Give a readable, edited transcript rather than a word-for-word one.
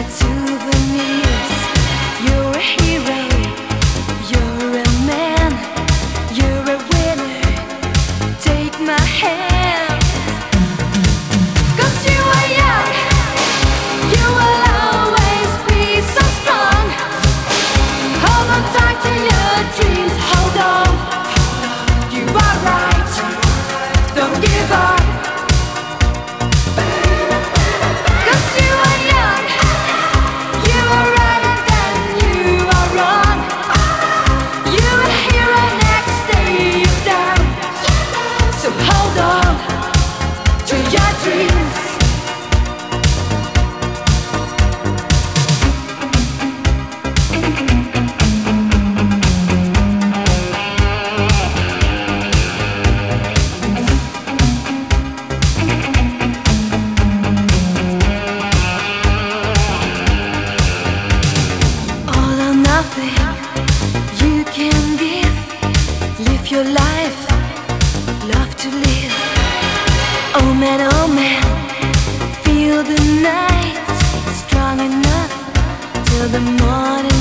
to the knees. You're a hero, you're a man, you're a winner. Take my hand. 'Cause you are young, you will always be so strong. Hold on tight to your dreams, hold on. You are right, don't give up. 'Cause you are young, you are right and then you are wrong. You're a hero, next day you're down. So hold on to your dreams. All or nothing you can give. Live your life, love to live. Oh man, feel the night strong enough till the morning